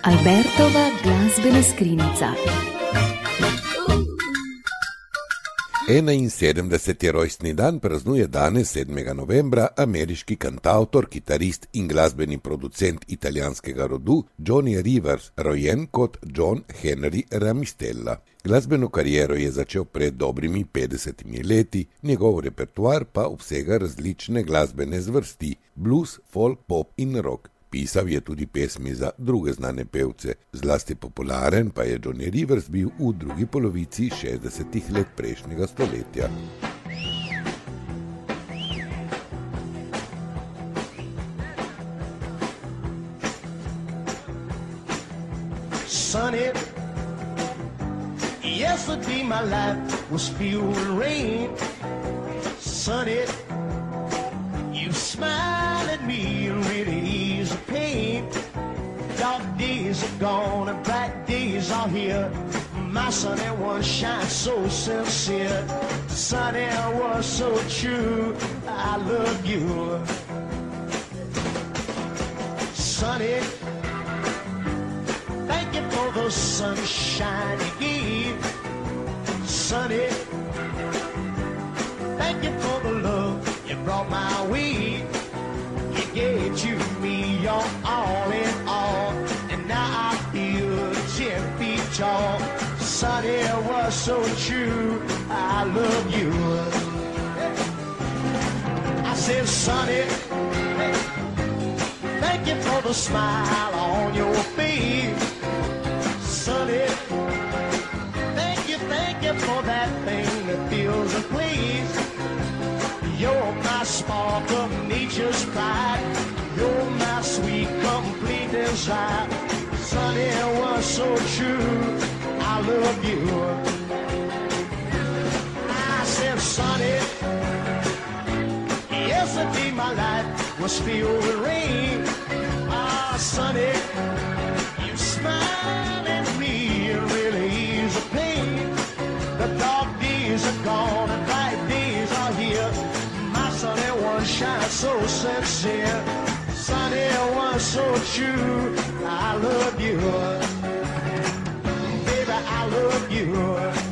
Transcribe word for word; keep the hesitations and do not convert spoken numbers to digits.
Albertova glasbena skrinjica. enainsedemdeseti rojstni dan praznuje danes sedmega novembra ameriški kantavtor, kitarist in glasbeni producent italijanskega rodu Johnny Rivers, rojen kot John Henry Ramistella. Glasbeno kariero je začel pred dobrimi petdesetimi leti, njegov repertoar pa obsega različne glasbene zvrsti, blues, folk, pop in rock. Pisal je tudi pesmi za druge znane pevce, zlasti popularen pa je Johnny Rivers bil v drugi polovici šestdesetih let prejšnjega stoletja. Sunny, yesterday my life was filled with rain. Sunny, you smile at me and really ease the pain. Dark days are gone and bright days are here. My sunny one shines so sincere. Sunny was so true, I love you. Sunny, thank you for the sunshine you gave. Sunny, thank you for the love you brought my way. You gave to me your all in all, and now I feel ten feet tall. Sunny was so true, I love you. I said, Sunny, thank you for the smile on your face. Sunny, thank you, thank you for that thing that fills a place. You're my spark of nature's pride. You're my sweet, complete desire. Sunny was so true, I love you. I said, Sunny, yesterday my life was filled with rain. Ah, Sunny, you smile at me and really ease the pain. The dark days are gone and bright days are here. Sunny one shines so sincere. Sunny one so true, I love you. Baby, I love you.